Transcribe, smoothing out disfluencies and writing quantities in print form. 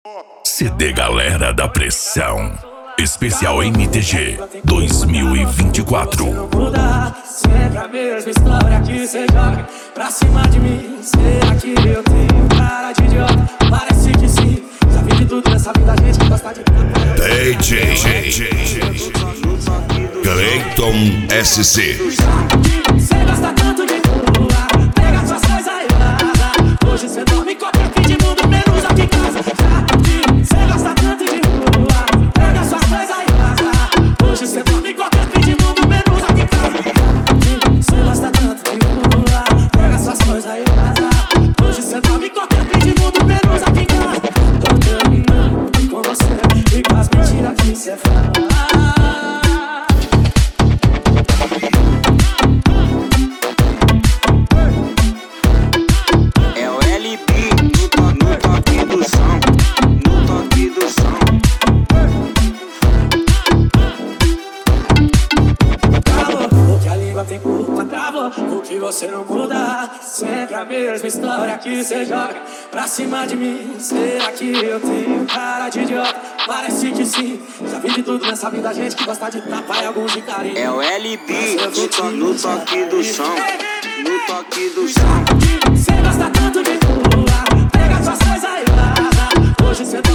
CD Galera da Pressão. Especial MTG 2024. Sempre a mesma história que cê joga pra cima de mim. Será que eu tenho cara de idiota? Parece que sim. Já vi de tudo nessa vida, gente que gosta de DJ Clayton SC. Cê gosta tanto de rua, pega suas coisas e vaza. Hoje cê dorme com qualquer fim de mundo, menos aqui em casa. Cê gosta tanto de rua, pega suas coisas e vaza. Hoje cê dorme com qualquer fim de mundo, menos aqui em casa. Cê gosta tanto de rua, pega suas coisas e vaza. Hoje cê dorme com qualquer fim de mundo, menos aqui em casa. Tô terminando com você e com as mentiras que cê fala. O que você não muda, sempre a mesma história que cê joga pra cima de mim. Será que eu tenho cara de idiota? Parece que sim. Já vi de tudo nessa vida, gente que gosta de tapar e alguns de carinho. É o LB, no toque do som, no toque do som. Cê gosta tanto de rua, pega suas coisas e vaza. Hoje cê tá